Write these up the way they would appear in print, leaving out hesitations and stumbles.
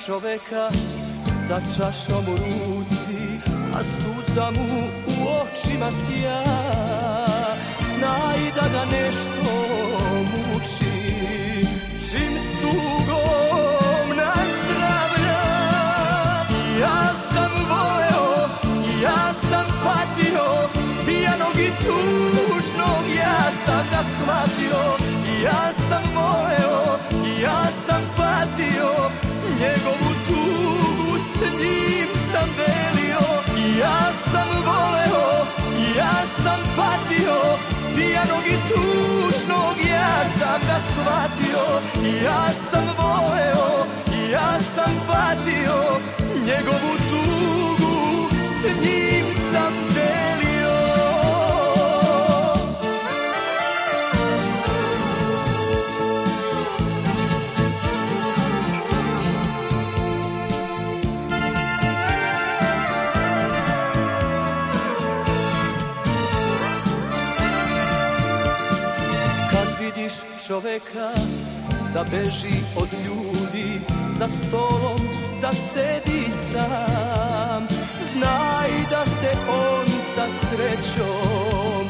čoveka sa čašom u ruci, a suza mu u očima sja. Znaj da ga nešto muči, čim s tugom nazdravlja. Ja sam voleo, ja sam patio, pijanog i tužnog ja sam ga shvatio. Ja sam voleo, ja sam patio, njegovu tugu s njim sam delio. Ja sam voleo, ja sam patio, pijanog i tužnog ja sam ga shvatio. Ja sam voleo, ja sam patio, njegovu tugu s njim sam delio. Čoveka da beži od ljudi, za stolom da sedi sam, znaj da se on sa srećom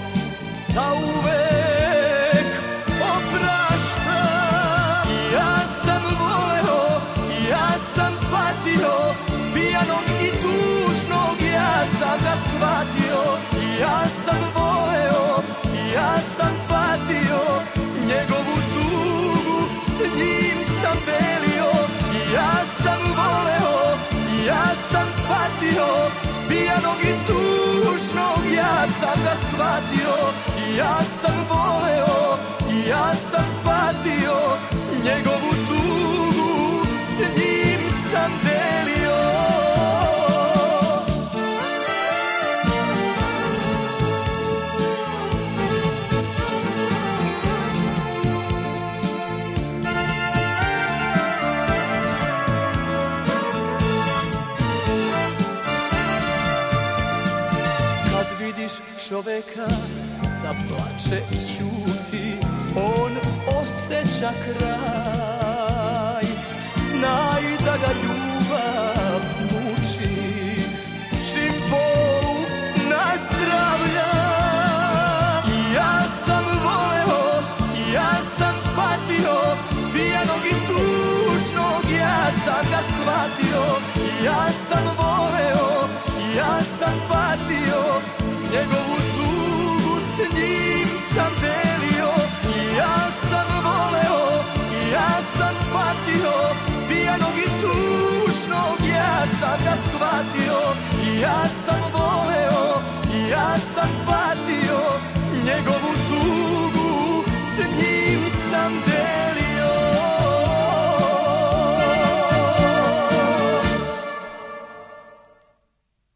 zauvek oprašta. Ja sam voleo, ja sam patio, pijanog i tužnog ja sam ga shvatio. Ja sam voleo, ja sam patio, njegovu tugu s njim sam delio. Ja sam voleo, ja sam patio, pijanog i tužnog ja sam ga shvatio. Ja sam voleo, ja sam patio, njegovu tugu s njim sam delio. Čoveka da plače i ćuti, on osjeća kraj. Znaj da ga ljubav muči, čim bolu nazdravlja. Ja sam voleo, ja sam patio, pijanog i tužnog ja sam ga shvatio. Ja sam voleo, ja sam patio, njegovu tugu s njim sam delio. Ja sam voleo, ja sam patio, pijanog i tužnog ja sam ga shvatio. Ja sam voleo, ja sam patio, njegovu